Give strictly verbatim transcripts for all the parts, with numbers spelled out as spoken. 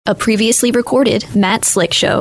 A previously recorded Matt Slick Show.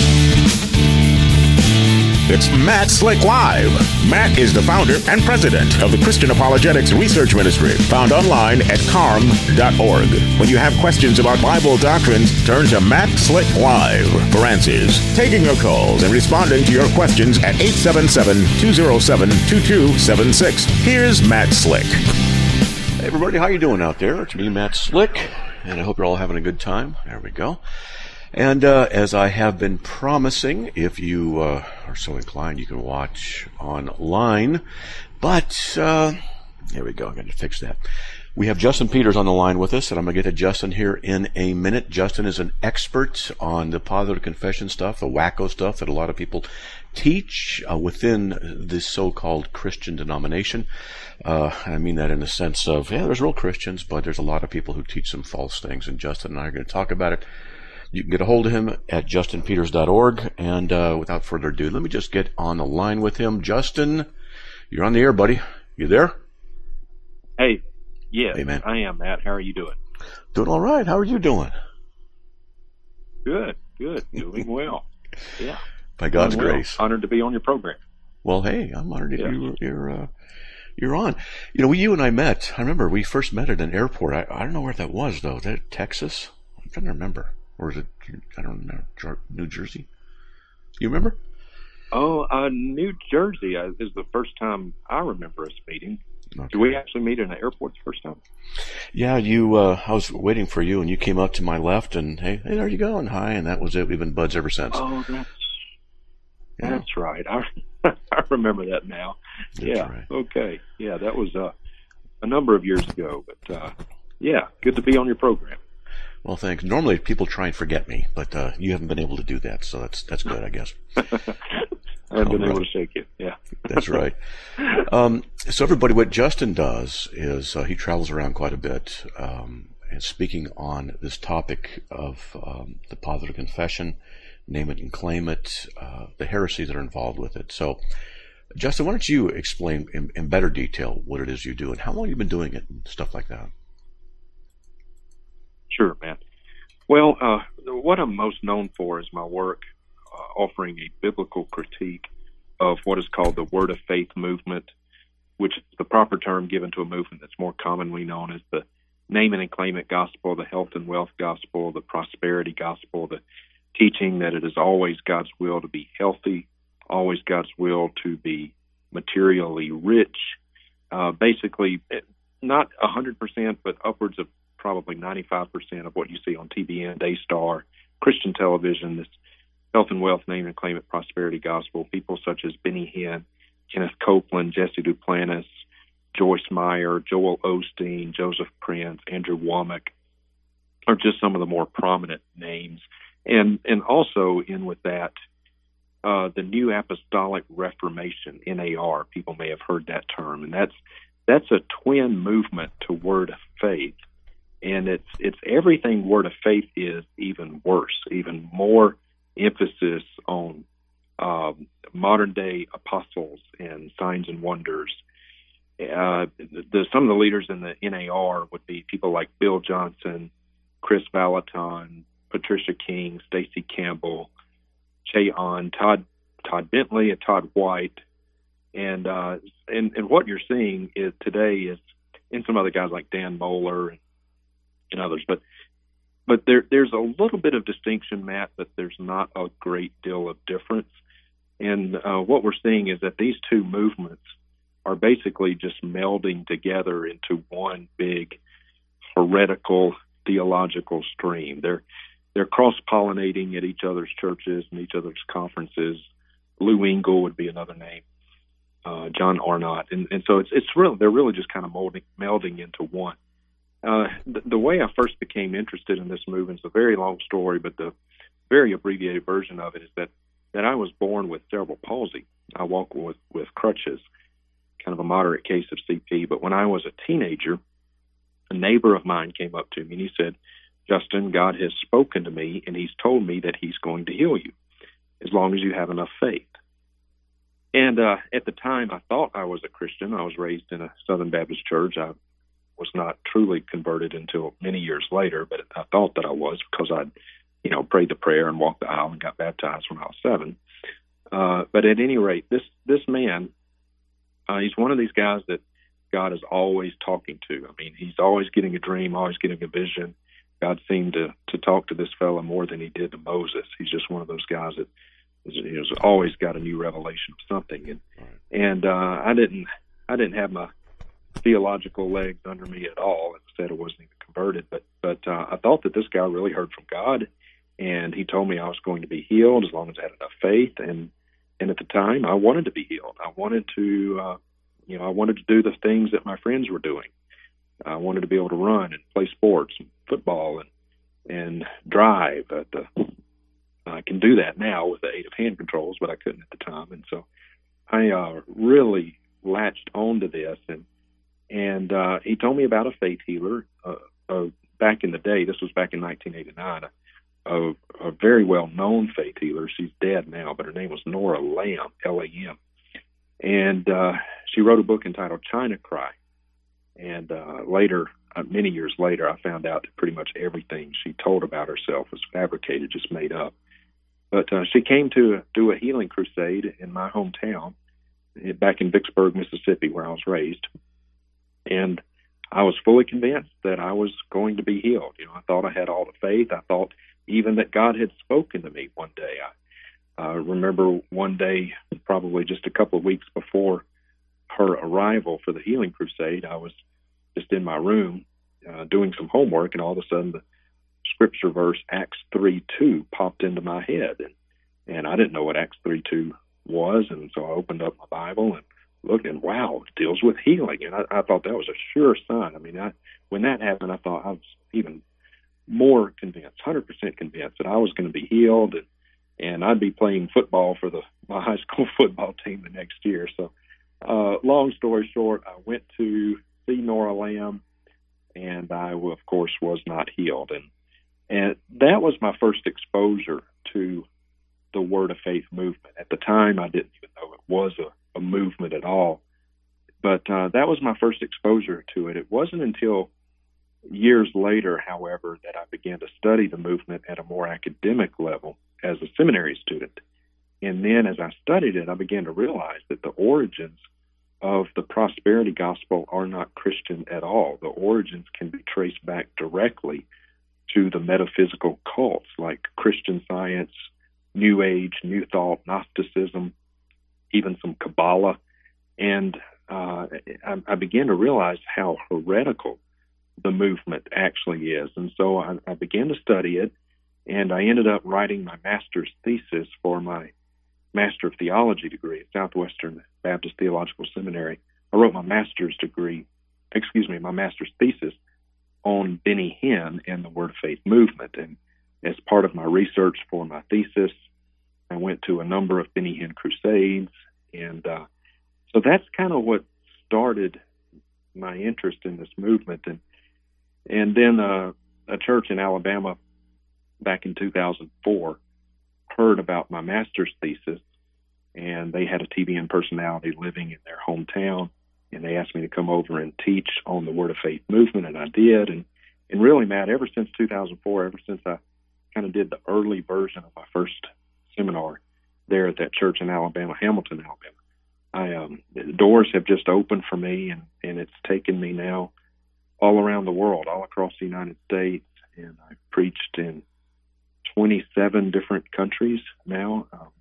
It's Matt Slick Live. Matt is the founder and president of the Christian Apologetics Research Ministry, found online at carm dot org. When you have questions about Bible doctrines, turn to Matt Slick Live for answers. Taking your calls and responding to your questions at eight seven seven, two oh seven, two two seven six. Here's Matt Slick. Hey everybody, how you doing out there? It's me, Matt Slick, and I hope you're all having a good time. There we go. And uh, as I have been promising, if you uh, are so inclined, you can watch online. But uh, here we go. I'm going to fix that. We have Justin Peters on the line with us, and I'm going to get to Justin here in a minute. Justin is an expert on the positive confession stuff, the wacko stuff that a lot of people teach uh, within this so-called Christian denomination. Uh, I mean that in the sense of, yeah, there's real Christians, but there's a lot of people who teach some false things, and Justin and I are going to talk about it. You can get a hold of him at justin peters dot org, and uh, without further ado, let me just get on the line with him. Justin, you're on the air, buddy. You there? Hey, yeah, hey, man. I am, Matt. How are you doing? Doing all right. How are you doing? Good, good. Doing well. Yeah. By God's well. grace. Honored to be on your program. Well, hey, I'm honored that yeah. you, you're uh, you're on. You know, we, you and I met. I remember we first met at an airport. I, I don't know where that was, though. That Texas? I'm trying to remember. Or is it, I don't know, New Jersey? You remember? Oh, uh, New Jersey is the first time I remember us meeting. Okay. Did we actually meet in the airport the first time? Yeah, you. Uh, I was waiting for you, and you came up to my left, and hey, hey, there you go, and hi, and that was it. We've been buds ever since. Oh, that's yeah. that's right. I I remember that now. That's yeah. Right. Okay. Yeah, that was uh, a number of years ago, but uh, yeah, good to be on your program. Well, thanks. Normally people try and forget me, but uh, you haven't been able to do that, so that's that's good, I guess. I haven't been right. able to shake you, yeah. That's right. Um, so everybody, what Justin does is uh, he travels around quite a bit um, and speaking on this topic of um, the positive confession, name it and claim it, uh, the heresies that are involved with it. So, Justin, why don't you explain in, in better detail what it is you do and how long you've been doing it and stuff like that? Sure, Matt. Well, uh, what I'm most known for is my work uh, offering a biblical critique of what is called the Word of Faith movement, which is the proper term given to a movement that's more commonly known as the name it and claim it gospel, the health and wealth gospel, the prosperity gospel, the teaching that it is always God's will to be healthy, always God's will to be materially rich. Uh, basically, not one hundred percent, but upwards of probably ninety-five percent of what you see on T V N, Daystar, Christian television, this health and wealth, name and claim it, prosperity gospel, people such as Benny Hinn, Kenneth Copeland, Jesse Duplantis, Joyce Meyer, Joel Osteen, Joseph Prince, Andrew Womack are just some of the more prominent names. And and also in with that, uh, the New Apostolic Reformation, N A R, people may have heard that term, and that's that's a twin movement to Word of Faith. And it's it's everything Word of Faith is, even worse, even more emphasis on um, modern-day apostles and signs and wonders. Uh, the, some of the leaders in the N A R would be people like Bill Johnson, Chris Valaton, Patricia King, Stacey Campbell, Che Ahn, Todd Todd Bentley, and Todd White. And, uh, and and what you're seeing is today is, and some other guys like Dan Mohler and and others, but but there there's a little bit of distinction, Matt, but there's not a great deal of difference. And uh, what we're seeing is that these two movements are basically just melding together into one big heretical theological stream. They're they're cross-pollinating at each other's churches and each other's conferences. Lou Engle would be another name, uh, John Arnott, and and so it's it's really they're really just kind of molding, melding into one. Uh, the, the way I first became interested in this movement is a very long story, but the very abbreviated version of it is that, that I was born with cerebral palsy. I walk with, with crutches, kind of a moderate case of C P. But when I was a teenager, a neighbor of mine came up to me and he said, Justin, God has spoken to me and he's told me that he's going to heal you as long as you have enough faith. And uh, at the time, I thought I was a Christian. I was raised in a Southern Baptist church. I was not truly converted until many years later, but I thought that I was because I'd, you know, prayed the prayer and walked the aisle and got baptized when I was seven. Uh, but at any rate, this this man, uh, he's one of these guys that God is always talking to. I mean, he's always getting a dream, always getting a vision. God seemed to, to talk to this fellow more than he did to Moses. He's just one of those guys that has always got a new revelation of something. And and uh, I didn't I didn't have my theological legs under me at all. As I said, I wasn't even converted, but but uh, I thought that this guy really heard from God, and he told me I was going to be healed as long as I had enough faith. And and at the time, I wanted to be healed. I wanted to, uh, you know, I wanted to do the things that my friends were doing. I wanted to be able to run and play sports and football and and drive. At the, I can do that now with the aid of hand controls, but I couldn't at the time. And so I uh, really latched onto this. And and uh, he told me about a faith healer uh, uh, back in the day. This was back in nineteen eighty-nine. A, a very well-known faith healer. She's dead now, but her name was Nora Lamb, L A M. And uh, she wrote a book entitled China Cry. And uh, later, uh, many years later, I found out that pretty much everything she told about herself was fabricated, just made up. But uh, she came to do a healing crusade in my hometown, back in Vicksburg, Mississippi, where I was raised. And I was fully convinced that I was going to be healed. You know, I thought I had all the faith. I thought even that God had spoken to me one day. I uh, remember one day, probably just a couple of weeks before her arrival for the healing crusade, I was just in my room uh, doing some homework, and all of a sudden the scripture verse Acts three two popped into my head, and, and I didn't know what Acts three two was, and so I opened up my Bible and looked, and wow, it deals with healing, and I, I thought that was a sure sign. I mean, I, when that happened, I thought I was even more convinced, one hundred percent convinced that I was going to be healed, and, and I'd be playing football for the my high school football team the next year. So uh, long story short, I went to see Nora Lamb, and I, of course, was not healed. And, and that was my first exposure to the Word of Faith movement. At the time, I didn't even know it was a, a movement at all. But uh, that was my first exposure to it. It wasn't until years later, however, that I began to study the movement at a more academic level as a seminary student. And then as I studied it, I began to realize that the origins of the prosperity gospel are not Christian at all. The origins can be traced back directly to the metaphysical cults like Christian Science, New Age, New Thought, Gnosticism, even some Kabbalah. And uh, I, I began to realize how heretical the movement actually is. And so I, I began to study it, and I ended up writing my master's thesis for my Master of Theology degree at Southwestern Baptist Theological Seminary. I wrote my master's degree, excuse me, my master's thesis on Benny Hinn and the Word of Faith movement. And as part of my research for my thesis, I went to a number of Benny Hinn crusades. And uh, so that's kind of what started my interest in this movement. And And then uh, a church in Alabama back in two thousand four heard about my master's thesis, and they had a T V N personality living in their hometown, and they asked me to come over and teach on the Word of Faith movement, and I did. And, and really, Matt, ever since two thousand four, ever since I kind of did the early version of my first seminar there at that church in Alabama, Hamilton, Alabama, I um, the doors have just opened for me, and, and it's taken me now all around the world, all across the United States, and I've preached in twenty-seven different countries now. Um,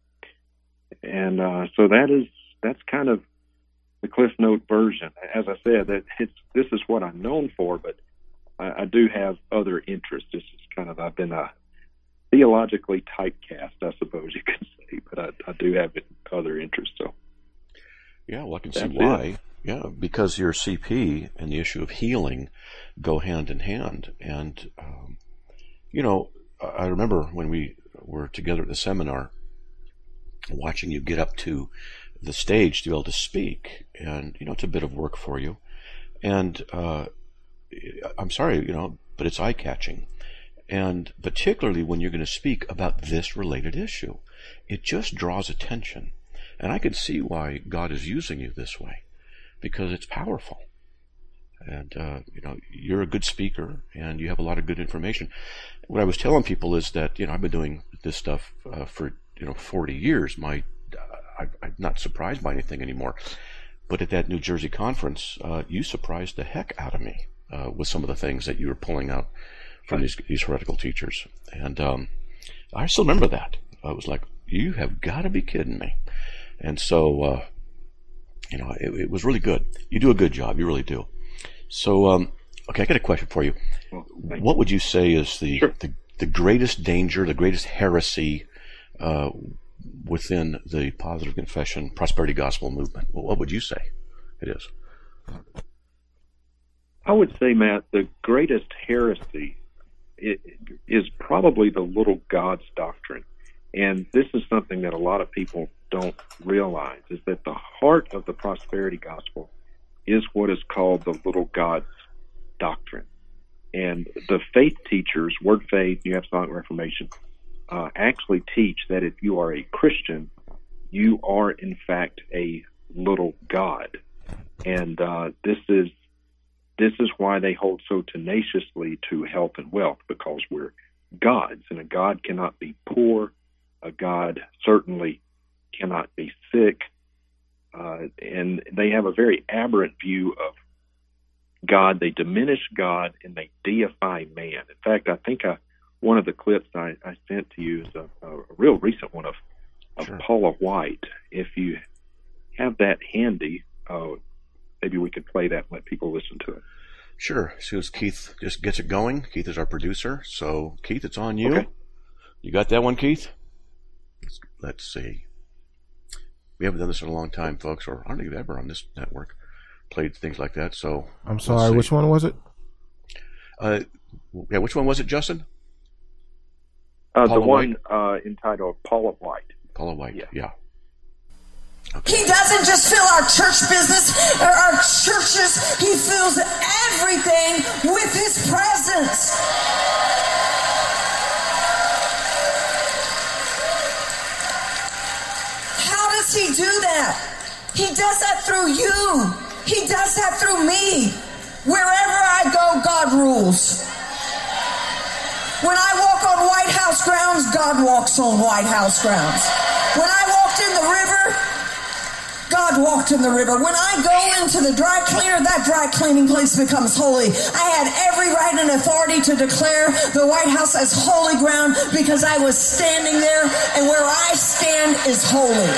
and uh, so that is, that's kind of the Cliff Note version. As I said, that it's, this is what I'm known for, but I, I do have other interests. This is kind of, I've been a theologically typecast, I suppose you could say, but I, I do have other interests. So, yeah, well, I can see why. It. Yeah, because your C P and the issue of healing go hand in hand. And, um, you know, I remember when we were together at the seminar, watching you get up to the stage to be able to speak. And, you know, it's a bit of work for you. And uh, I'm sorry, you know, but it's eye-catching. And particularly when you're going to speak about this related issue, it just draws attention. And I can see why God is using you this way, because it's powerful. And, uh, you know, you're a good speaker and you have a lot of good information. What I was telling people is that, you know, I've been doing this stuff uh, for, you know, forty years. My, uh, I, I'm not surprised by anything anymore. But at that New Jersey conference, uh, you surprised the heck out of me uh, with some of the things that you were pulling out from these, these heretical teachers. And um, I still remember that. I was like, you have got to be kidding me. And so, uh, you know, it, it was really good. You do a good job. You really do. So, um, okay, I got a question for you. Well, what would you say is the, Sure. the, the greatest danger, the greatest heresy uh, within the Positive Confession Prosperity Gospel movement? What would you say it is? I would say, Matt, the greatest heresy is probably the little God's doctrine. And this is something that a lot of people don't realize, is that the heart of the prosperity gospel is what is called the little God's doctrine. And the faith teachers, Word Faith, New Apostolic Reformation, uh, actually teach that if you are a Christian, you are in fact a little God. And uh, this is this is why they hold so tenaciously to health and wealth, because we're gods, and a God cannot be poor. A God certainly cannot be sick. Uh, and they have a very aberrant view of God. They diminish God and they deify man. In fact, I think I, one of the clips I, I sent to you is a, a real recent one of, of Sure. Paula White. If you have that handy, uh, maybe we could play that and let people listen to it. Sure. As soon as Keith just gets it going, Keith is our producer. So, Keith, it's on you. Okay. You got that one, Keith? Let's, let's see. We haven't done this in a long time, folks, or I don't think we've ever on this network played things like that. So I'm sorry, which one was it? Uh, yeah, which one was it, Justin? Uh, the Paula one uh, entitled Paula White. Paula White, yeah. Yeah. He doesn't just fill our church business or our churches. He fills everything with his presence. How does he do that? He does that through you. He does that through me. Wherever I go, God rules. When I walk on White House grounds, God walks on White House grounds. When I walked in the river, God walked in the river. When I go into the dry cleaner, that dry cleaning place becomes holy. I had every right and authority to declare the White House as holy ground because I was standing there, and where I stand is holy.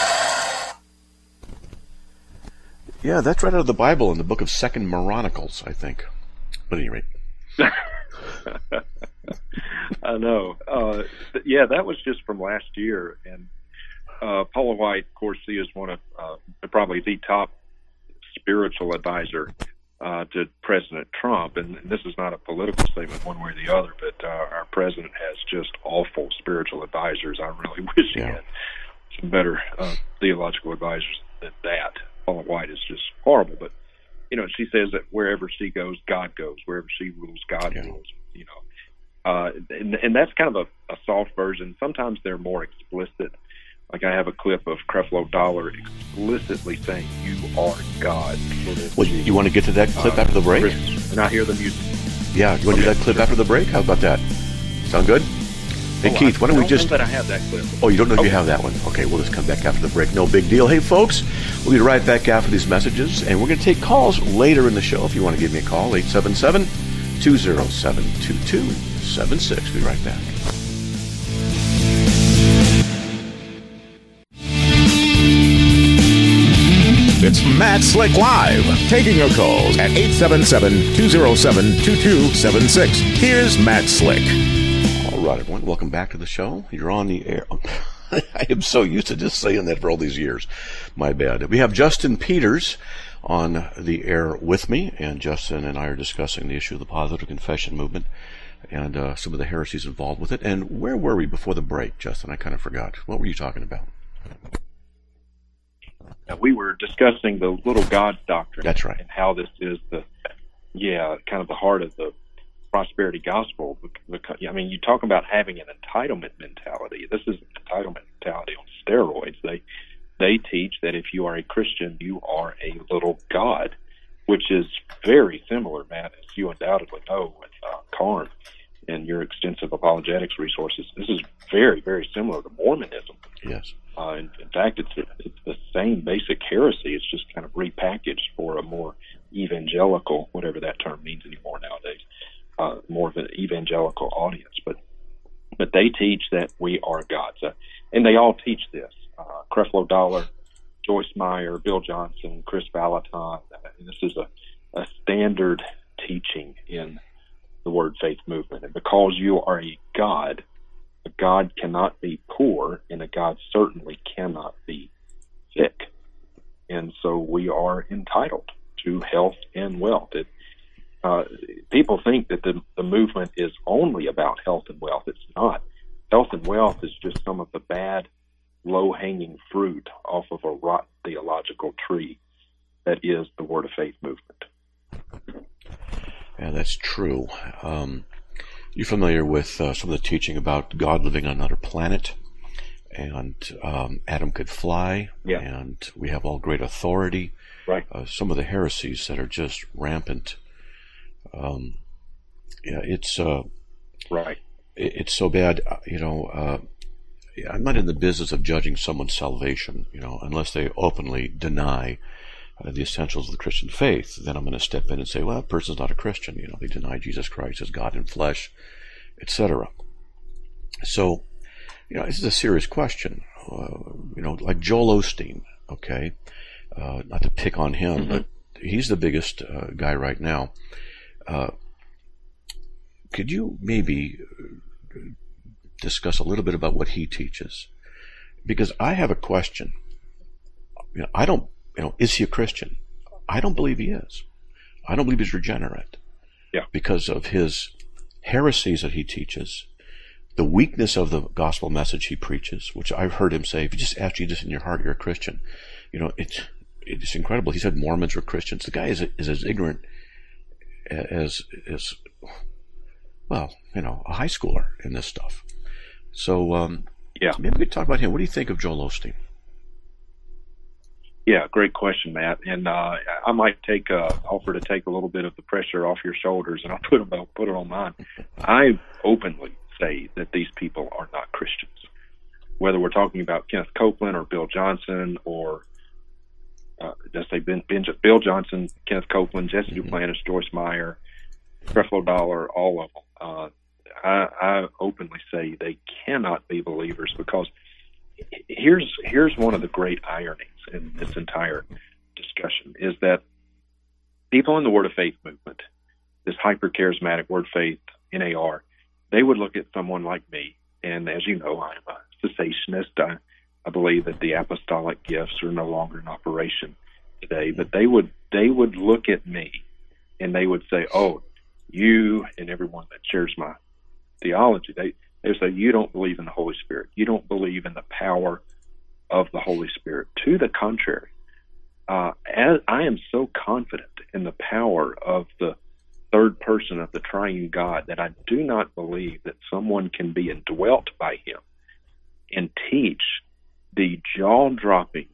Yeah, that's right out of the Bible in the book of Second Moronicles, I think. But at any rate. I know. Uh, th- yeah, that was just from last year. And uh, Paula White, of course, she is one of uh, probably the top spiritual advisor uh, to President Trump. And this is not a political statement one way or the other, but uh, our president has just awful spiritual advisors. I really wish he Yeah. had some better uh, theological advisors than that. Paula White is just horrible. But, you know, she says that wherever she goes, God goes. Wherever she rules, God Yeah. rules, you know. Uh, and, and that's kind of a, a soft version. Sometimes they're more explicit. Like I have a clip of Creflo Dollar explicitly saying, "You are God." Well, you, you want to get to that clip uh, after the break? Christmas. And I hear the music. Yeah, you want to do Okay. that clip after the break? How about that? Sound good? Hey, Oh, Keith, I why don't we know just... that I have that clip. Oh, you don't know if you Okay. have that one? Okay, we'll just come back after the break. No big deal. Hey, folks, we'll be right back after these messages, and we're going to take calls later in the show. If you want to give me a call, eight seven seven, two oh seven, two two seven six. We'll be right back. It's Matt Slick Live, taking your calls at eight seven seven, two oh seven, two two seven six. Here's Matt Slick. All right, everyone, welcome back to the show. You're on the air. I am so used to just saying that for all these years. My bad. We have Justin Peters on the air with me, and Justin and I are discussing the issue of the Positive Confession movement and uh, some of the heresies involved with it. And where were we before the break, Justin? I kind of forgot. What were you talking about? Uh, we were discussing the little God doctrine. That's right. And how this is the, yeah, kind of the heart of the prosperity gospel. Because, I mean, you talk about having an entitlement mentality. This is an entitlement mentality on steroids. They they teach that if you are a Christian, you are a little God. which is very similar, Matt, as you undoubtedly know with uh, Carm and your extensive apologetics resources. This is very, very similar to Mormonism. Yes. Uh, in, in fact, it's, it's the same basic heresy. It's just kind of repackaged for a more evangelical, whatever that term means anymore nowadays, uh, more of an evangelical audience. But but they teach that we are gods. Uh, and they all teach this. Uh, Creflo Dollar, Joyce Meyer, Bill Johnson, Chris Valentine. Uh, this is a, a standard teaching in the Word Faith movement. And because you are a God, a God cannot be poor, and a God certainly cannot be sick. And so we are entitled to health and wealth. It, uh, people think that the, the movement is only about health and wealth. It's not. Health and wealth is just some of the bad, low-hanging fruit off of a rotten theological tree that is the Word of Faith movement. Yeah, that's true. Um, you're familiar with uh, some of the teaching about God living on another planet, and um, Adam could fly, yeah. and we have all great authority. Right. Uh, some of the heresies that are just rampant. Um, yeah, it's uh, right. It, it's so bad. You know, uh, I'm not in the business of judging someone's salvation. You know, unless they openly deny uh, the essentials of the Christian faith, then I'm going to step in and say, well, that person's not a Christian. You know, they deny Jesus Christ as God in flesh, et cetera. So, you know, this is a serious question. Uh, you know, like Joel Osteen. Okay. Uh, not to pick on him, mm-hmm. but he's the biggest uh, guy right now. Uh, could you maybe discuss a little bit about what he teaches? Because I have a question. You know, I don't. You know, is he a Christian? I don't believe he is. I don't believe he's regenerate. Yeah. Because of his heresies that he teaches, the weakness of the gospel message he preaches, which I've heard him say, if you just ask Jesus in your heart, you're a Christian. You know, it's it's incredible. He said Mormons were Christians. The guy is is as ignorant as as well, you know, a high schooler in this stuff. So, um, yeah, so maybe we could talk about him. What do you think of Joel Osteen? Yeah, great question, Matt. And uh, I might take uh, offer to take a little bit of the pressure off your shoulders, and I'll put them, I'll put it on mine. I openly say that these people are not Christians. Whether we're talking about Kenneth Copeland or Bill Johnson or uh, let's say ben, ben, Bill Johnson, Kenneth Copeland, Jesse mm-hmm. Duplantis, Joyce Meyer, Creflo Dollar, all of them. Uh, I, I openly say they cannot be believers, because here's here's one of the great ironies in this entire discussion is that people in the Word of Faith movement, this hyper-charismatic Word Faith, N A R, they would look at someone like me, and as you know, I'm a cessationist. I, I believe that the apostolic gifts are no longer in operation today, but they would they would look at me and they would say, oh, you and everyone that shares my theology, they, they would say, you don't believe in the Holy Spirit. You don't believe in the power of the Holy Spirit. To the contrary, uh, as I am so confident in the power of the third person of the triune God that I do not believe that someone can be indwelt by him and teach the jaw-dropping,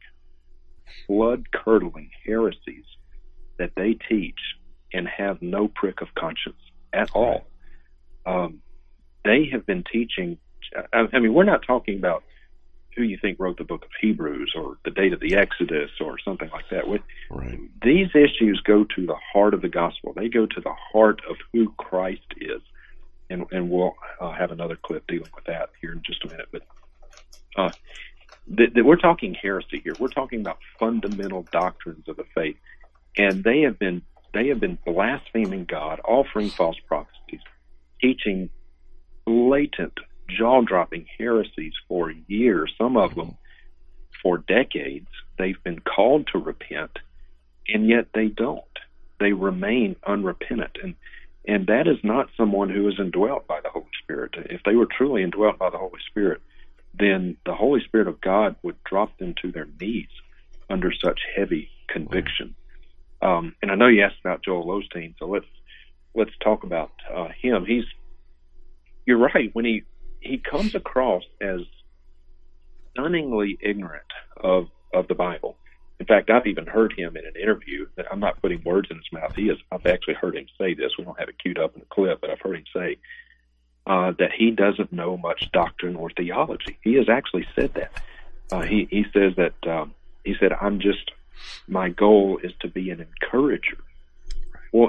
blood-curdling heresies that they teach and have no prick of conscience at all. Um, they have been teaching, I, I mean, we're not talking about who you think wrote the book of Hebrews or the date of the Exodus or something like that. With, right. These issues go to the heart of the gospel. They go to the heart of who Christ is. And, and we'll uh, have another clip dealing with that here in just a minute. But uh, th- th- we're talking heresy here. We're talking about fundamental doctrines of the faith. And they have been they have been blaspheming God, offering false prophecies, teaching blatant, jaw-dropping heresies for years, some of them for decades. They've been called to repent, and yet they don't. They remain unrepentant. And and that is not someone who is indwelt by the Holy Spirit. If they were truly indwelt by the Holy Spirit, then the Holy Spirit of God would drop them to their knees under such heavy conviction. Um, and I know you asked about Joel Osteen, so let's let's talk about uh, him. He's you're right, when he he comes across as stunningly ignorant of, of the Bible. In fact, I've even heard him in an interview, that I'm not putting words in his mouth. He is, I've actually heard him say this. We don't have it queued up in the clip, but I've heard him say uh, that he doesn't know much doctrine or theology. He has actually said that. Uh, he, he says that, um, he said, I'm just, my goal is to be an encourager. Well,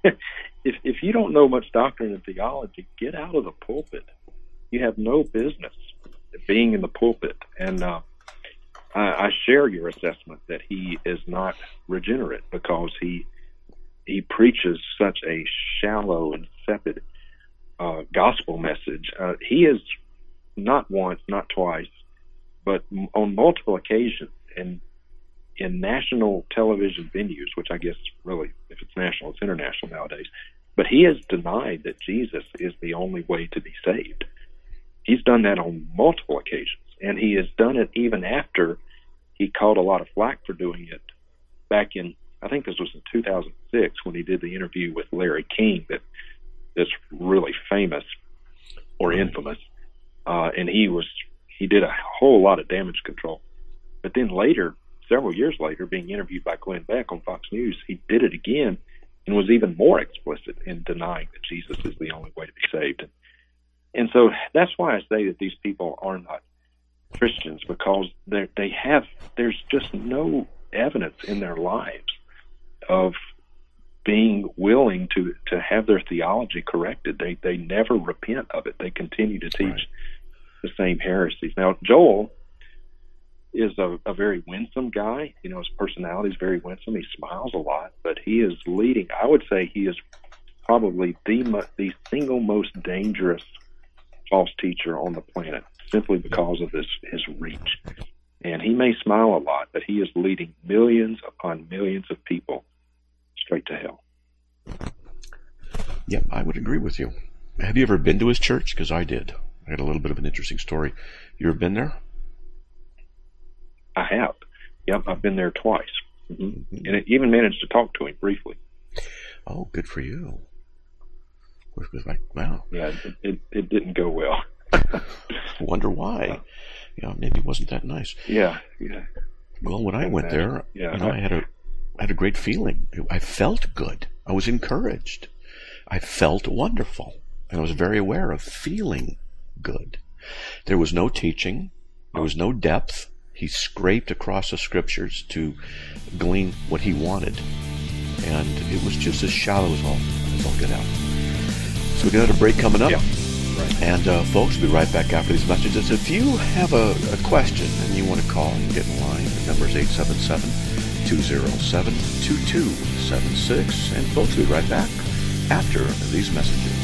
if if you don't know much doctrine and theology, get out of the pulpit. You have no business being in the pulpit. And uh, I, I share your assessment that he is not regenerate, because he he preaches such a shallow and insipid uh, gospel message. Uh, he is not once, not twice, but m- on multiple occasions, and in national television venues, which I guess really, if it's national, it's international nowadays, but he has denied that Jesus is the only way to be saved. He's done that on multiple occasions, and he has done it even after he caught a lot of flack for doing it back in, I think this was in two thousand six, when he did the interview with Larry King, that that's really famous or infamous, uh, and he was he did a whole lot of damage control. But then later, several years later, being interviewed by Glenn Beck on Fox News, he did it again and was even more explicit in denying that Jesus is the only way to be saved. And, and so that's why I say that these people are not Christians, because they they have there's just no evidence in their lives of being willing to, to have their theology corrected. They they never repent of it. They continue to teach right. the same heresies. Now, Joel is a, a very winsome guy. You know, his personality is very winsome. He smiles a lot, but he is leading. I would say he is probably the mo- the single most dangerous false teacher on the planet, simply because of this his reach. And he may smile a lot, but he is leading millions upon millions of people straight to hell. Yep, I would agree with you. Have you ever been to his church? Because I did. I had a little bit of an interesting story. You ever been there? I have. Yep, I've been there twice. Mm-hmm. Mm-hmm. And I even managed to talk to him briefly. Oh, good for you. It was like, wow. Yeah, it, it, it didn't go well. Wonder why. You know, maybe it wasn't that nice. Yeah, yeah. Well, when I went there, yeah, you know, I had a I had a great feeling. I felt good. I was encouraged. I felt wonderful. And I was very aware of feeling good. There was no teaching. There was no depth. He scraped across the scriptures to glean what he wanted. And it was just as shallow as all, as all get out. So we got a break coming up. Yeah. Right. And uh, folks, we'll be right back after these messages. If you have a, a question and you want to call and get in line, the number is eight seven seven, two zero seven, two two seven six. And folks, we'll be right back after these messages.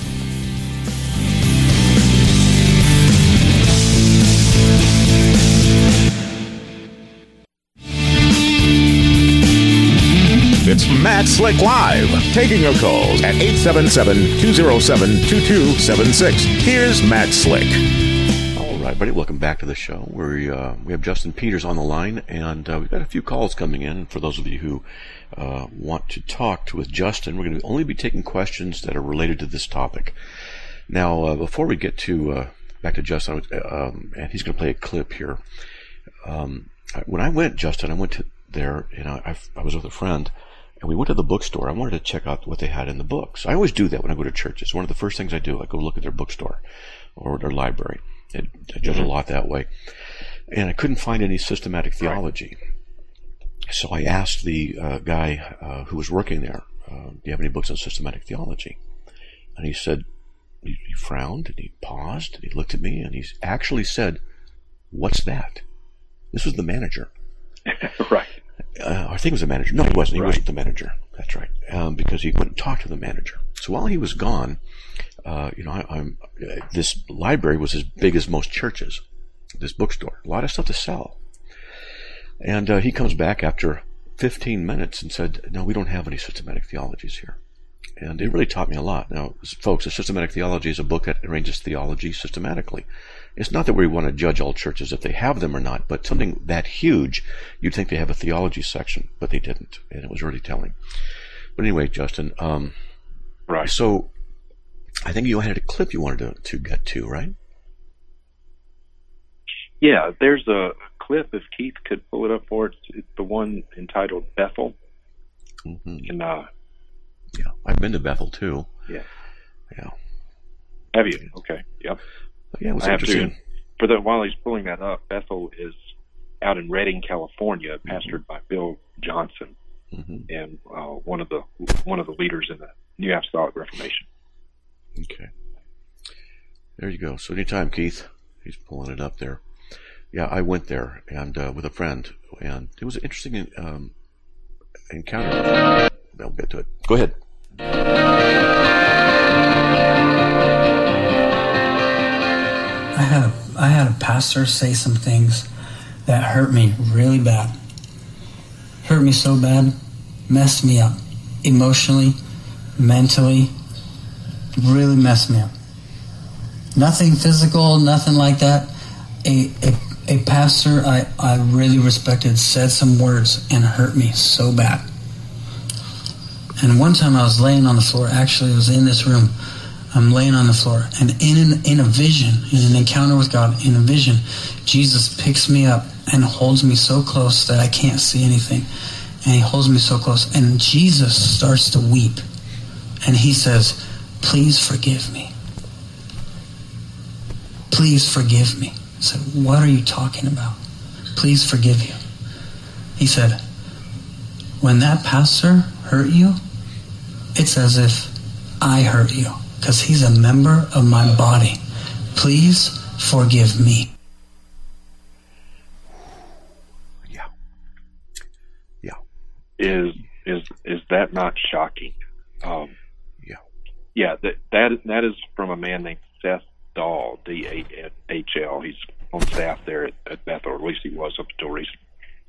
It's Matt Slick Live, taking your calls at eight seven seven, two zero seven, two two seven six. Here's Matt Slick. All right, buddy, welcome back to the show. We uh, we have Justin Peters on the line, and uh, we've got a few calls coming in. For those of you who uh, want to talk to with Justin, we're going to only be taking questions that are related to this topic. Now, uh, before we get to uh, back to Justin, um, and he's going to play a clip here. Um, when I went, Justin, I went to there, and I, I was with a friend. And we went to the bookstore. I wanted to check out what they had in the books. I always do that when I go to churches. One of the first things I do, I go look at their bookstore or their library. I judge a lot that way. And I couldn't find any systematic theology. So I asked the uh, guy uh, who was working there, uh, do you have any books on systematic theology? And he said, he, he frowned, and he paused, and he looked at me, and he actually said, what's that? This was the manager. Right. Uh, I think it was the manager. No, he wasn't. He right. wasn't the manager. That's right. Um, because he went and talked to the manager. So while he was gone, uh, you know, I, I'm uh, this library was as big as most churches. This bookstore, a lot of stuff to sell. And uh, he comes back after fifteen minutes and said, "No, we don't have any systematic theologies here." And it really taught me a lot. Now, folks, a systematic theology is a book that arranges theology systematically. It's not that we want to judge all churches if they have them or not, but something that huge, you'd think they have a theology section, but they didn't, and it was really telling. But anyway, Justin, um, right. So I think you had a clip you wanted to, to get to, right? Yeah, there's a clip, if Keith could pull it up for us, it's the one entitled Bethel. Mm-hmm. And, uh, yeah, I've been to Bethel too. Yeah. Yeah. Have you? Okay. Yep. But yeah, it was I have interesting. to, for the while he's pulling that up, Bethel is out in Redding, California, mm-hmm. pastored by Bill Johnson, mm-hmm. and uh, one of the one of the leaders in the New Apostolic Reformation. Okay. There you go. So anytime, Keith, he's pulling it up there. Yeah, I went there and uh, with a friend, and it was an interesting um, encounter. I'll get to it. Go ahead. I had a I had a pastor say some things that hurt me really bad. Hurt me so bad, messed me up emotionally, mentally, really messed me up. Nothing physical, nothing like that. A a, a pastor I, I really respected said some words and hurt me so bad. And one time I was laying on the floor, actually it was in this room, I'm laying on the floor, and in an, in a vision, in an encounter with God, in a vision, Jesus picks me up and holds me so close that I can't see anything. And he holds me so close, and Jesus starts to weep. And he says, please forgive me. Please forgive me. I said, what are you talking about? Please forgive you. He said, when that pastor hurt you, it's as if I hurt you, because he's a member of my body. Please forgive me. Yeah. Yeah. Is is is that not shocking? Um, yeah. Yeah. That that that is from a man named Seth Dahl, D A H L. He's on staff there at, at Bethel, or at least he was up until recently.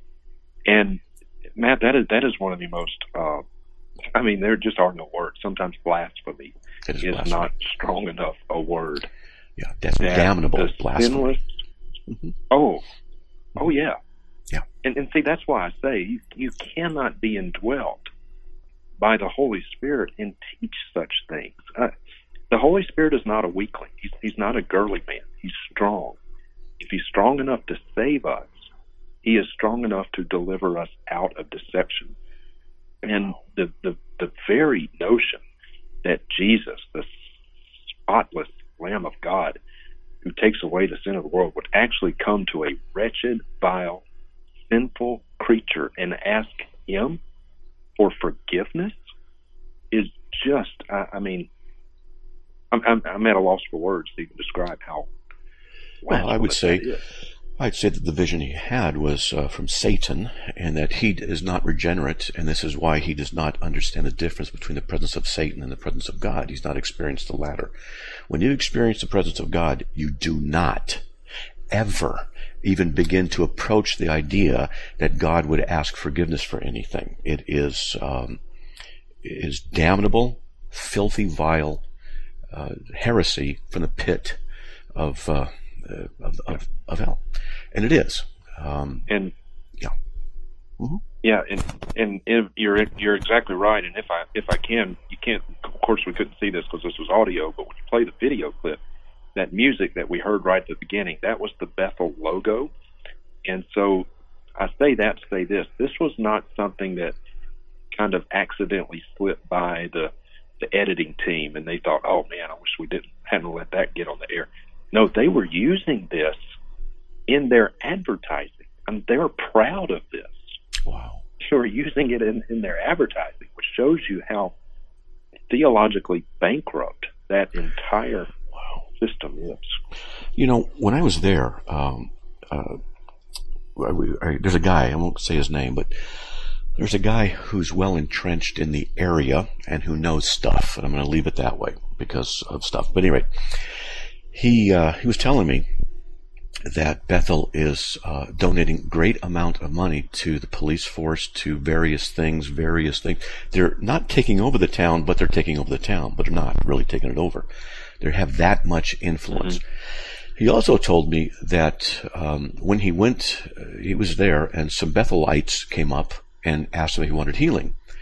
And Matt, that is that is one of the most. Uh, I mean, there just are no words. Sometimes blasphemy It is is blasphemy. not strong enough a word. Yeah, that's That damnable the blasphemy. sinless, Mm-hmm. oh, oh yeah. Yeah. And, and see, that's why I say you, you cannot be indwelt by the Holy Spirit and teach such things. Uh, the Holy Spirit is not a weakling. He's, he's not a girly man. He's strong. If he's strong enough to save us, he is strong enough to deliver us out of deception. And the, the, the very notion that Jesus, the spotless Lamb of God, who takes away the sin of the world, would actually come to a wretched, vile, sinful creature and ask him for forgiveness is just, I, I mean, I'm, I'm, I'm at a loss for words to even describe how. Well, I would say, that is. I'd say that the vision he had was uh, from Satan, and that he is not regenerate, and this is why he does not understand the difference between the presence of Satan and the presence of God. He's not experienced the latter. When you experience the presence of God, you do not ever even begin to approach the idea that God would ask forgiveness for anything. It is um, it is damnable, filthy, vile uh, heresy from the pit of uh, uh, of, of of hell, and it is. Um, and yeah, mm-hmm. yeah, and and if you're you're exactly right. And if I if I can, you can't. Of course, we couldn't see this because this was audio. But when you play the video clip, that music that we heard right at the beginning, that was the Bethel logo. And so I say that to say this: this was not something that kind of accidentally slipped by the the editing team, and they thought, "Oh man, I wish we didn't hadn't let that get on the air." No, they were using this in their advertising, and they're proud of this. Wow. They were using it in, in their advertising, which shows you how theologically bankrupt that entire wow. system is. You know, when I was there, um, uh, I, I, there's a guy, I won't say his name, but there's a guy who's well entrenched in the area and who knows stuff, and I'm going to leave it that way because of stuff. But anyway, he uh, he was telling me that Bethel is uh, donating great amount of money to the police force, to various things, various things. They're not taking over the town, but they're taking over the town, but they're not really taking it over. They have that much influence. Mm-hmm. He also told me that um, when he went, uh, he was there, and some Bethelites came up and asked him if he wanted healing.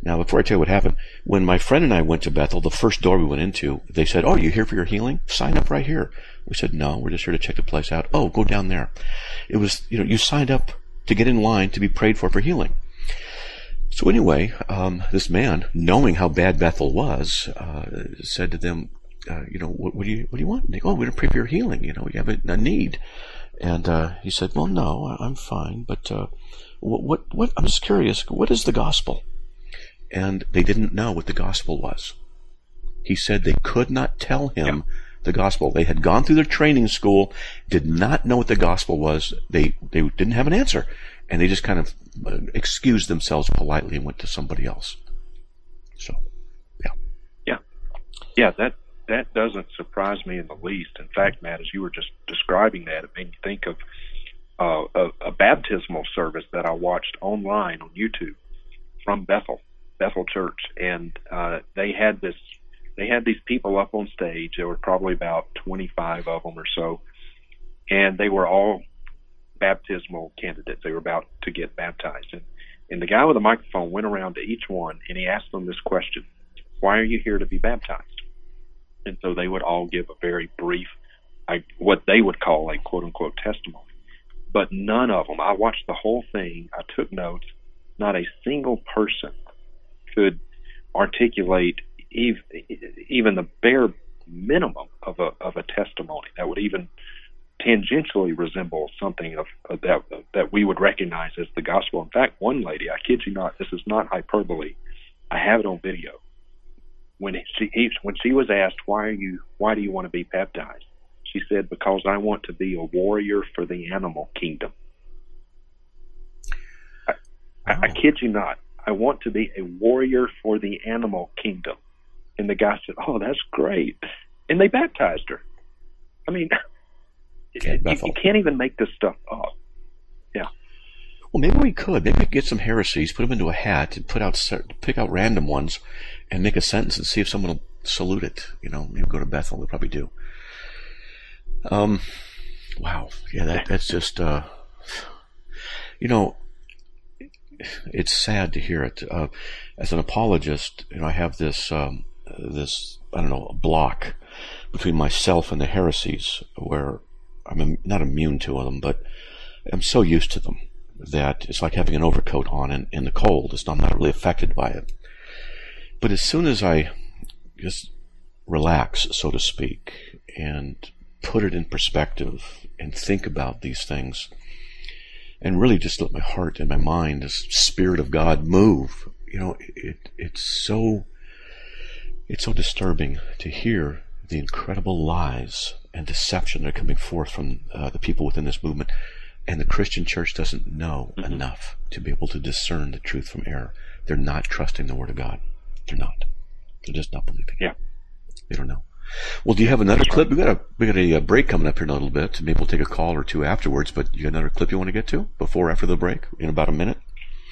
Now, before I tell you what happened, when my friend and I went to Bethel, the first door we went into, they said, "Oh, you here for your healing? Sign up right here." We said, "No, we're just here to check the place out." "Oh, go down there." It was, you know, you signed up to get in line to be prayed for for healing. So anyway, um, this man, knowing how bad Bethel was, uh, said to them, uh, "You know, what, what do you what do you want?" And they go, "Oh, we're going to pray for your healing. You know, you have a, a need." And uh, he said, "Well, no, I'm fine, but uh, what, what what I'm just curious. What is the gospel?" And they didn't know what the gospel was. He said they could not tell him yeah. the gospel. They had gone through their training school, did not know what the gospel was. They they didn't have an answer, and they just kind of uh, excused themselves politely and went to somebody else. So, yeah, yeah, yeah. That that doesn't surprise me in the least. In fact, Matt, as you were just describing that, it made me think of uh, a, a baptismal service that I watched online on YouTube from Bethel. Bethel Church, and uh, they had this. They had these people up on stage. There were probably about twenty-five of them or so, and they were all baptismal candidates. They were about to get baptized, and, and the guy with the microphone went around to each one and he asked them this question: "Why are you here to be baptized?" And so they would all give a very brief, I, what they would call a quote unquote testimony. But none of them. I watched the whole thing. I took notes. Not a single person could articulate even, even the bare minimum of a of a testimony that would even tangentially resemble something of, of that that we would recognize as the gospel. In fact, one lady, I kid you not, this is not hyperbole, I have it on video. When she he, when she was asked, "Why are you why do you want to be baptized?" she said, "Because I want to be a warrior for the animal kingdom." I, I, I kid you not. "I want to be a warrior for the animal kingdom." And the guy said, "Oh, that's great." And they baptized her. I mean, you, you can't even make this stuff up. Yeah. Well, maybe we could. Maybe we could get some heresies, put them into a hat, and put out pick out random ones, and make a sentence and see if someone will salute it. You know, maybe go to Bethel. They probably do. Um, wow. Yeah, that that's just, uh, you know, it's sad to hear it. Uh, as an apologist, you know, I have this, um, this, I don't know, block between myself and the heresies where I'm not immune to them, but I'm so used to them that it's like having an overcoat on in, in the cold. It's not, I'm not really affected by it. But as soon as I just relax, so to speak, and put it in perspective and think about these things, and really just let my heart and my mind, the Spirit of God, move. You know, it it's so it's so disturbing to hear the incredible lies and deception that are coming forth from uh, the people within this movement, and the Christian church doesn't know mm-hmm. enough to be able to discern the truth from error. They're not trusting the Word of God. They're not. They're just not believing. Yeah, they don't know. Well, do you have another clip? We got a we got a break coming up here in a little bit. Maybe we'll take a call or two afterwards. But you got another clip you want to get to before or after the break in about a minute?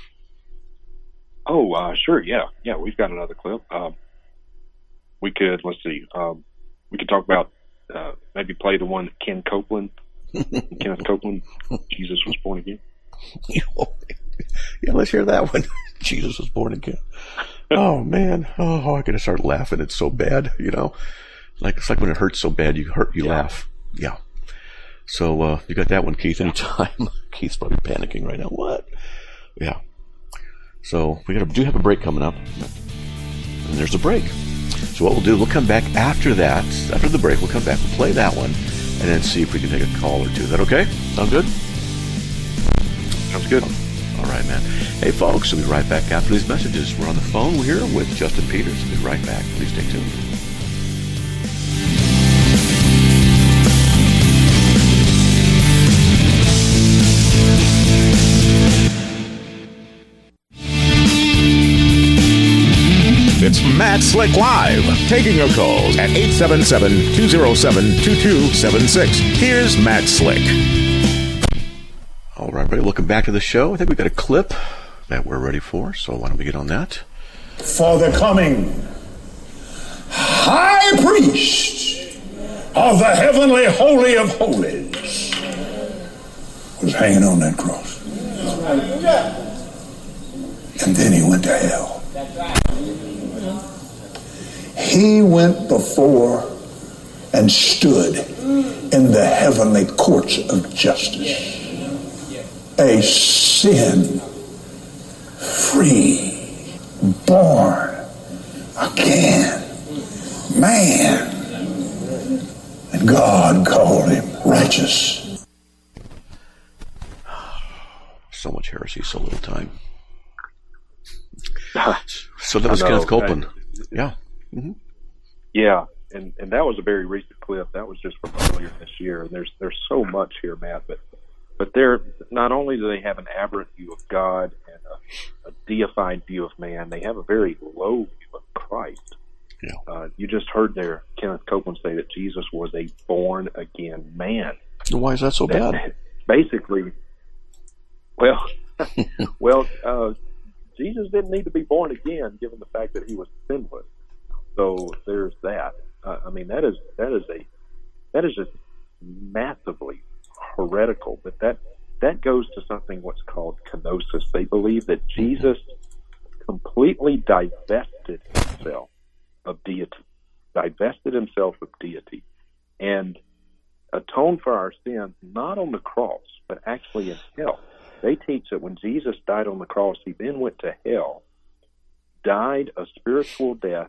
Oh, uh, sure. Yeah, yeah. We've got another clip. Um, we could let's see. Um, we could talk about uh, maybe play the one that Ken Copeland, Kenneth Copeland, Jesus was born again. Yeah, let's hear that one. Jesus was born again. Oh man, oh I gotta start laughing. It's so bad, you know. Like it's like when it hurts so bad, you hurt, you yeah. laugh. Yeah. So uh, you got that one, Keith. Anytime. Keith's probably panicking right now. What? Yeah. So we got to do have a break coming up, and there's a break. So what we'll do, we'll come back after that. After the break, we'll come back, we'll play that one, and then see if we can take a call or two. Is that okay? Sound good? Sounds good. All right, man. Hey, folks, we'll be right back after these messages. We're on the phone. We're here with Justin Peters. We'll be right back. Please stay tuned. It's Matt Slick Live, taking your calls at eight seven seven, two oh seven, two two seven six. Here's Matt Slick. All right, everybody, welcome back to the show. I think we've got a clip that we're ready for, so why don't we get on that? For the coming high priest of the heavenly holy of holies was hanging on that cross. And then he went to hell. He went before and stood in the heavenly courts of justice. A sin-free, born again man. And God called him righteous. So much heresy, so little time. So that was Kenneth Copeland. I, yeah. Mm-hmm. Yeah, and, and that was a very recent clip. That was just from earlier this year. And there's there's so much here, Matt. But but they're not only do they have an aberrant view of God and a, a deified view of man, they have a very low view of Christ. Yeah. Uh, you just heard there Kenneth Copeland say that Jesus was a born again man. Why is that so that, bad? Basically, well, well, uh, Jesus didn't need to be born again, given the fact that he was sinless. So there's that. Uh, I mean, that is that is a that is just massively heretical. But that that goes to something what's called kenosis. They believe that Jesus completely divested himself of deity, divested himself of deity, and atoned for our sins not on the cross, but actually in hell. They teach that when Jesus died on the cross, he then went to hell, died a spiritual death,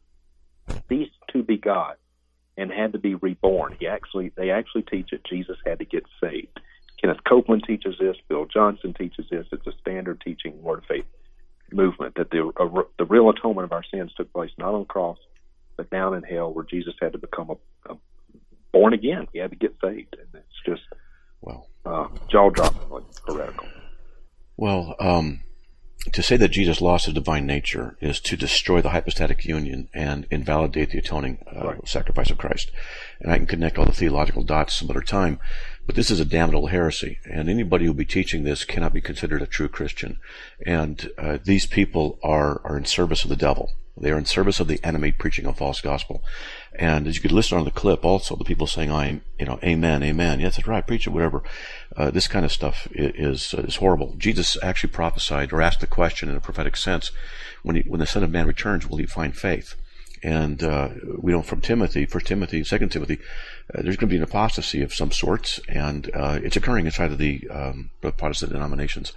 ceased to be God, and had to be reborn. He actually, they actually teach that Jesus had to get saved. Kenneth Copeland teaches this. Bill Johnson teaches this. It's a standard teaching Word of Faith movement that the uh, the real atonement of our sins took place not on the cross, but down in hell, where Jesus had to become a, a born again. He had to get saved, and it's just well uh, jaw droppingly heretical. Well, um, to say that Jesus lost his divine nature is to destroy the hypostatic union and invalidate the atoning uh, right. sacrifice of Christ. And I can connect all the theological dots some other time, but this is a damnable heresy, and anybody who will be teaching this cannot be considered a true Christian. And uh, these people are, are in service of the devil. They are in service of the enemy preaching a false gospel. And as you could listen on the clip also, the people saying, I, you know, amen, amen. Yes, that's right, preach it, whatever. Uh, this kind of stuff is, is horrible. Jesus actually prophesied or asked the question in a prophetic sense, when, he, when the Son of Man returns, will he find faith? And uh, we know from Timothy, First Timothy, Second Timothy, uh, there's going to be an apostasy of some sorts, and uh, it's occurring inside of the um, Protestant denominations.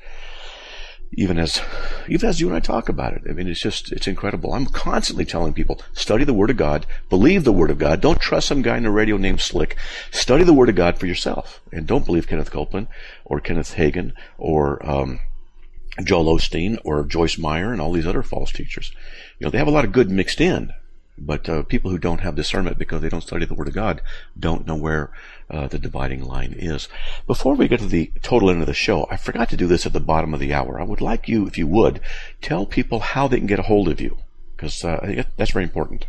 Even as, even as you and I talk about it. I mean, it's just, it's incredible. I'm constantly telling people, study the Word of God, believe the Word of God, don't trust some guy in the radio named Slick. Study the Word of God for yourself, and don't believe Kenneth Copeland, or Kenneth Hagin, or um, Joel Osteen, or Joyce Meyer, and all these other false teachers. You know, they have a lot of good mixed in, but uh, people who don't have discernment because they don't study the Word of God don't know where uh, the dividing line is. Before we get to the total end of the show, I forgot to do this at the bottom of the hour. I would like you, if you would, tell people how they can get a hold of you, because uh, I think that's very important.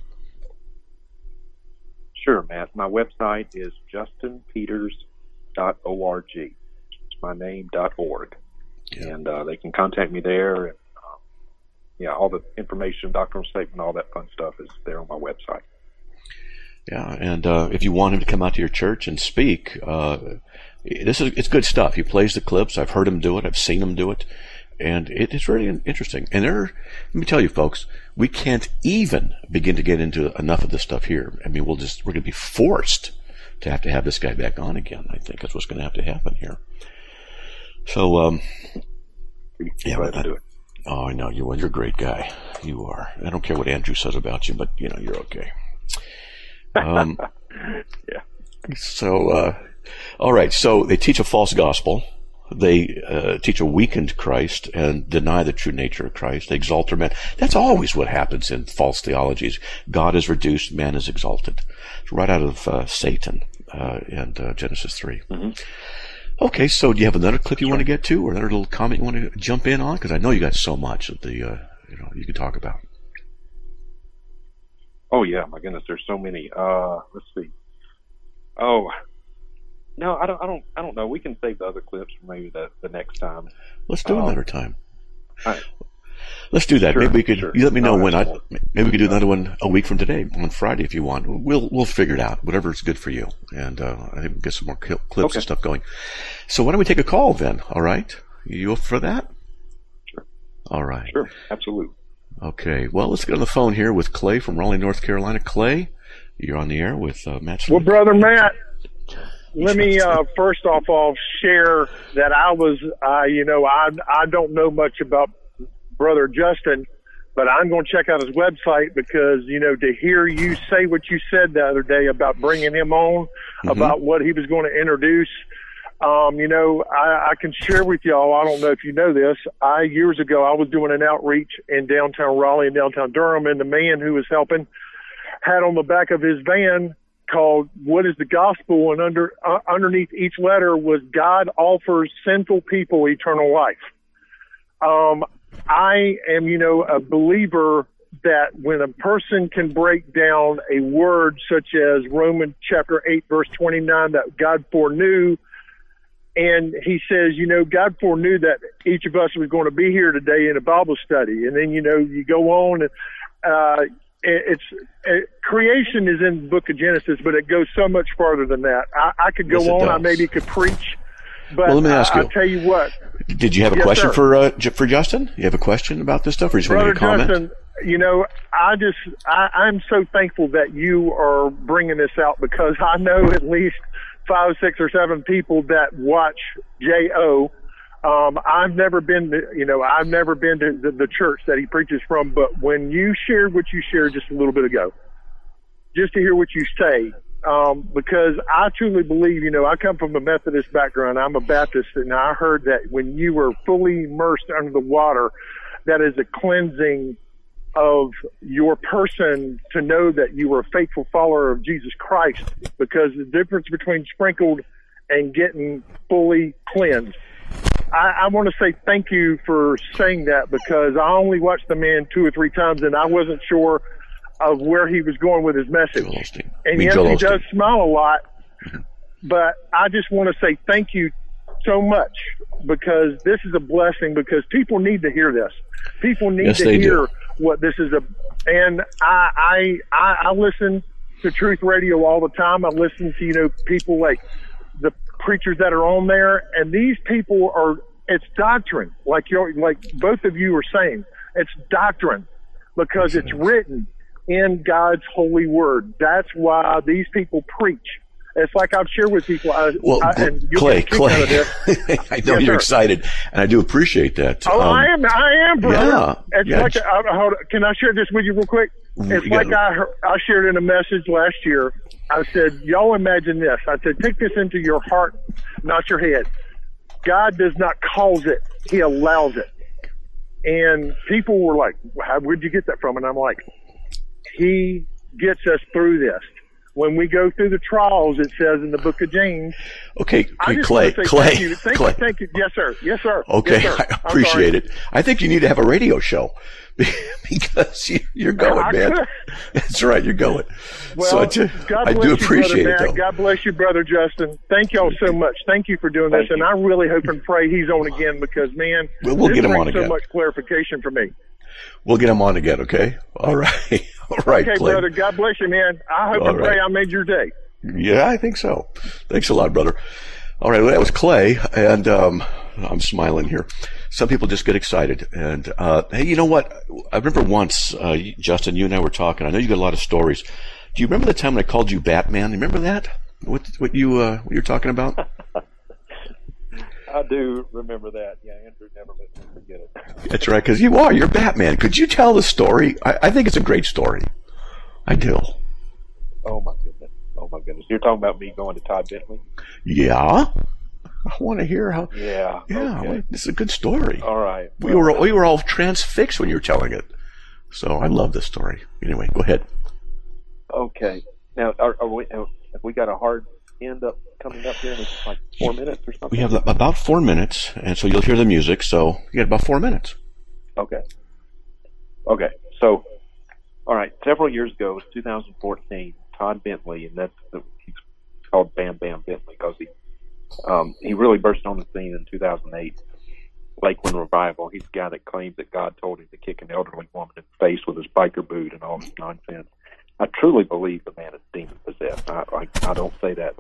Sure, Matt. My website is justin peters dot org. It's my name, dot org. Yeah. And uh, they can contact me there. And, uh, yeah, all the information, doctrinal statement, all that fun stuff is there on my website. Yeah, and uh, if you want him to come out to your church and speak, uh, this is it's good stuff. He plays the clips. I've heard him do it. I've seen him do it, and it, it's really interesting. And there, let me tell you, folks, we can't even begin to get into enough of this stuff here. I mean, we'll just we're going to be forced to have to have this guy back on again. I think that's what's going to have to happen here. So, um, yeah, glad to do it. Oh, I know you. Well, you're a great guy. You are. I don't care what Andrew says about you, but you know you're okay. Um, yeah. So, uh, all right. So they teach a false gospel. They uh, teach a weakened Christ and deny the true nature of Christ. They exalt their man. That's always what happens in false theologies. God is reduced, man is exalted. It's right out of uh, Satan uh, and uh, Genesis three. Mm-hmm. Okay. So do you have another clip you sure. want to get to, or another little comment you want to jump in on? Because I know you got so much of the uh, you know you can talk about. Oh yeah, my goodness, there's so many. Uh, let's see. Oh, no, I don't, I don't, I don't know. We can save the other clips for maybe the, the next time. Let's do um, another time. All right. Let's do that. Sure, maybe we could. Sure. You let me know no, when. I cool. maybe we could do another one a week from today, on Friday, if you want. We'll we'll figure it out. Whatever's good for you, and uh, I think we'll get some more clips okay. and stuff going. So why don't we take a call then? All right, you up for that? Sure. All right. Sure. Absolutely. Okay. Well, let's get on the phone here with Clay from Raleigh, North Carolina. Clay, you're on the air with uh, Matt Slick. Well, Brother Matt, let me uh, first off all share that I was, uh, you know, I I don't know much about Brother Justin, but I'm going to check out his website because, you know, to hear you say what you said the other day about bringing him on, mm-hmm. about what he was going to introduce, um, you know, I, I can share with y'all. I don't know if you know this. I years ago I was doing an outreach in downtown Raleigh and downtown Durham, and the man who was helping had on the back of his van called "What is the Gospel?" and under uh, underneath each letter was "God offers sinful people eternal life." Um, I am, you know, a believer that when a person can break down a word such as Romans chapter eight, verse twenty-nine, that God foreknew, and he says, you know, God foreknew that each of us was going to be here today in a Bible study. And then, you know, you go on and, uh, it's it, creation is in the book of Genesis, but it goes so much farther than that. I, I could go yes, on. does. I maybe could preach, but well, let me ask I, you. I'll tell you what. Did you have a yes, question sir. for uh, for Justin? You have a question about this stuff, or you just want to make a comment? Justin, you know, I just I, I'm so thankful that you are bringing this out because I know at least five, six, or seven people that watch J O. Um, I've never been to, you know, I've never been to the, the church that he preaches from, but when you shared what you shared just a little bit ago, just to hear what you say, um, because I truly believe, you know, I come from a Methodist background. I'm a Baptist, and I heard that when you were fully immersed under the water, that is a cleansing of your person to know that you were a faithful follower of Jesus Christ, because the difference between sprinkled and getting fully cleansed. I, I want to say thank you for saying that, because I only watched the man two or three times and I wasn't sure of where he was going with his message. And yes, he does smile a lot, but I just want to say thank you so much, because this is a blessing, because people need to hear this. People need yes, to hear do. what this is. a. And I, I, I, I listen to Truth Radio all the time. I listen to, you know, people like the preachers that are on there, and these people are, it's doctrine, like you're, like both of you are saying. It's doctrine because it's written in God's holy word. That's why these people preach. It's like I've shared with people. I, well, I, and Clay, Clay, I know yes, you're sir. excited, and I do appreciate that. Oh, um, I am, I am, brother. Yeah, it's yeah. like, I, hold, can I share this with you real quick? It's You like gotta- I, heard, I shared in a message last year. I said, y'all imagine this. I said, take this into your heart, not your head. God does not cause it. He allows it. And people were like, how, where'd you get that from? And I'm like, he gets us through this. When we go through the trials, it says in the book of James. Okay, I just Clay, want to say Clay, thank you. Thank Clay. you, thank you. Yes, sir. Yes, sir. Okay, yes, sir. I appreciate it. I think you need to have a radio show because you, you're going, I man. could. That's right, you're going. Well, so I, do, God I bless do you, appreciate brother it, Matt. though. God bless you, brother Justin. Thank y'all so much. Thank you for doing Thank this, you. and I really hope and pray he's on again, because man, We'll- we'll this get him brings on so again. much clarification for me. We'll get him on again, okay? All right. All right, Okay, Clay. brother. God bless you, man. I hope All and pray right. I made your day. Yeah, I think so. Thanks a lot, brother. All right, well, that was Clay, and um, I'm smiling here. Some people just get excited. And, uh, hey, you know what? I remember once, uh, Justin, you and I were talking. I know you got a lot of stories. Do you remember the time when I called you Batman? You remember that? What, what you uh, what you're talking about? I do remember that. Yeah, Andrew never lets me forget it. That's right, because you are. You're Batman. Could you tell the story? I, I think it's a great story. I do. Oh my goodness. Oh my goodness. You're talking about me going to Todd Bentley? Yeah? I want to hear how. Yeah. Yeah, Okay. this is a good story. All right. We Well, were we were all transfixed when you were telling it. So I love this story. Anyway, go ahead. Okay. Now, are, are we, have we got a hard end up coming up here in like four minutes or something? We have about four minutes, and so you'll hear the music. So you got about four minutes. Okay. Okay. So, all right. Several years ago, it was two thousand fourteen. Todd Bentley, and that's the, he's called Bam Bam Bentley because he um, he really burst on the scene in two thousand eight. Lakeland Revival. He's the guy that claims that God told him to kick an elderly woman in the face with his biker boot and all this nonsense. I truly believe the man is demon possessed. I, I, I don't say that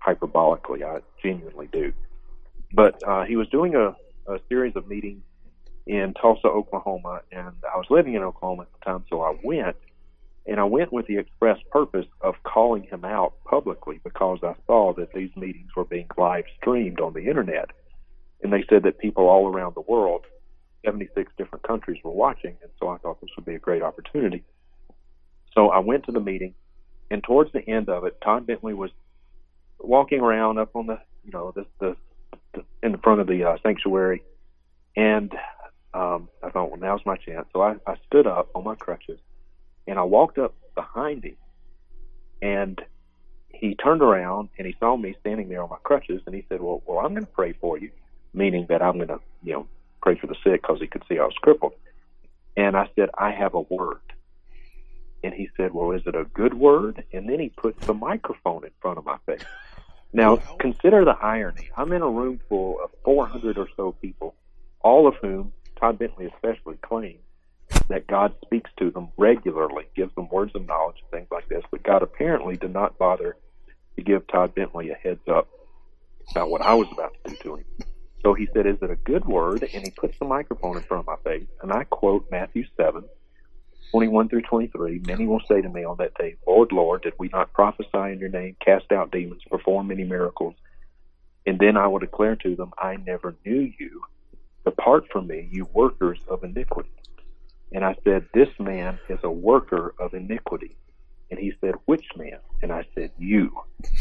hyperbolically. I genuinely do. But uh, he was doing a, a series of meetings in Tulsa, Oklahoma, and I was living in Oklahoma at the time, so I went, and I went with the express purpose of calling him out publicly because I saw that these meetings were being live streamed on the internet, and they said that people all around the world, seventy-six different countries, were watching, and so I thought this would be a great opportunity. So I went to the meeting, and towards the end of it, Todd Bentley was walking around up on the, you know, the, the, the in the front of the uh, sanctuary, and um, I thought, well, now's my chance. So I, I stood up on my crutches, and I walked up behind him, and he turned around, and he saw me standing there on my crutches, and he said, well, well, I'm going to pray for you, meaning that I'm going to, you know, pray for the sick, because he could see I was crippled. And I said, I have a word. And he said, well, is it a good word? And then he put the microphone in front of my face. Now, consider the irony. I'm in a room full of four hundred or so people, all of whom, Todd Bentley especially, claim that God speaks to them regularly, gives them words of knowledge and things like this. But God apparently did not bother to give Todd Bentley a heads up about what I was about to do to him. So he said, is it a good word? And he puts the microphone in front of my face, and I quote Matthew seven, twenty-one through twenty-three. Many will say to me on that day, Lord, Lord, did we not prophesy in your name, cast out demons, perform many miracles? And then I will declare to them, I never knew you. Depart from me, you workers of iniquity. And I said, this man is a worker of iniquity. And he said, which man? And I said, you.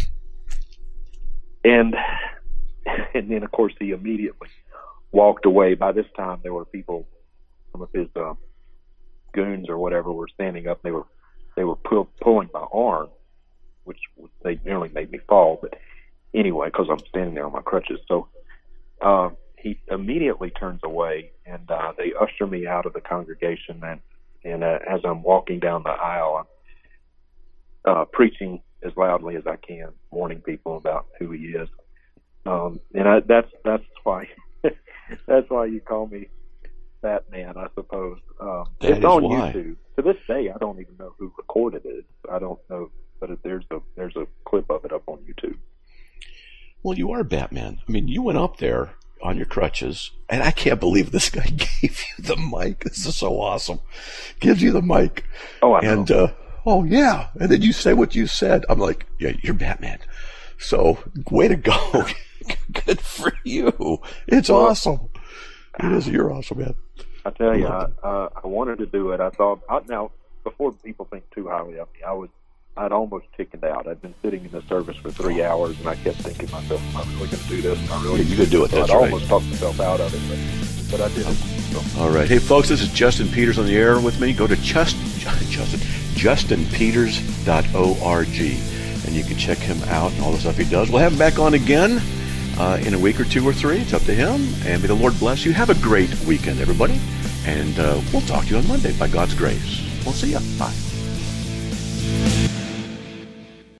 And and then, of course, he immediately walked away. By this time, there were people, some of his uh, goons or whatever, were standing up. They were they were pull, pulling my arm, which they nearly made me fall. But anyway, because I'm standing there on my crutches. So uh, he immediately turns away, and uh, they usher me out of the congregation. And, and uh, as I'm walking down the aisle, I'm uh, preaching as loudly as I can, warning people about who he is. Um, and I, that's that's why that's why you call me Batman, I suppose. Um, it's on why. YouTube. To this day, I don't even know who recorded it. I don't know, but there's a there's a clip of it up on YouTube. Well, you are Batman. I mean, you went up there on your crutches, and I can't believe this guy gave you the mic. This is so awesome. Gives you the mic. Oh, I and, know. Uh, oh, yeah. And then you say what you said. I'm like, yeah, you're Batman. So, way to go. Good for you. It's well, awesome. It is. You're awesome, man. I tell you, I, uh, I wanted to do it. I thought, I, now, before people think too highly of me, I was, I'd almost chickened out. I'd been sitting in the service for three hours, and I kept thinking to myself, am I really going to do this? Am I really you could do it. So That's I'd right. almost talked myself out of it, but, but I did it. So. All right. Hey, folks, this is Justin Peters on the air with me. Go to just, Justin, justin peters dot org, and you can check him out and all the stuff he does. We'll have him back on again uh, in a week or two or three. It's up to him. And may the Lord bless you. Have a great weekend, everybody. And uh, we'll talk to you on Monday by God's grace. We'll see you. Bye.